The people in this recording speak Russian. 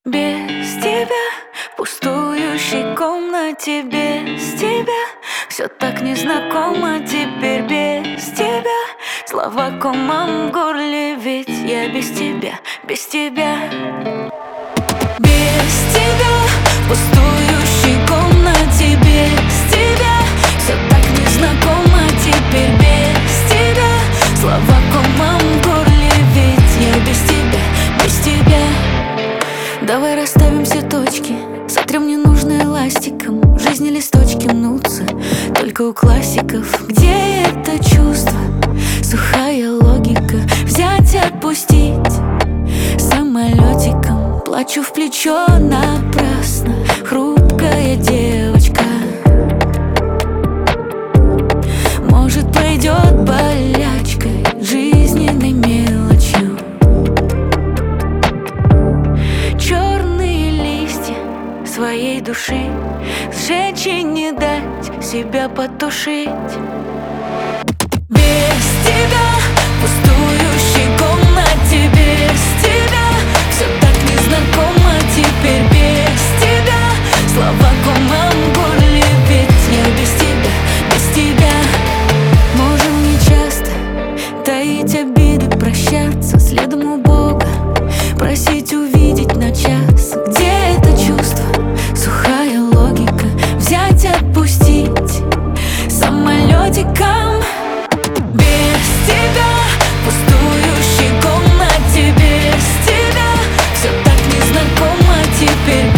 Без тебя в пустующей комнате, без тебя все так незнакомо теперь, без тебя слова комом в горле, ведь я без тебя, без тебя. Без тебя в пустующей комнате, без тебя все так незнакомо теперь, без тебя слова комом в горле, ведь я без тебя, без тебя. Давай расставим все точки, сотрем ненужное ластиком. В жизни листочки мнутся только у классиков. Где это чувство, сухая логика? Взять и отпустить самолетиком. Плачу в плечо напрасно, хрупкая девочка. Может, пройдет болячкой, жизненной мелочью. Черные листья своей души сжечь и не дать себя потушить. Без тебя в пустующей комнате, без тебя все так незнакомо теперь, без тебя слова комом в горле, ведь я без тебя, без тебя. Можем нечасто таить обиды, прощаться следом у Бога, просить увидеть на час. Где это чувство, сухая логика? Взять и отпустить самолетиком. Без тебя в пустующей комнате, без тебя все так незнакомо теперь.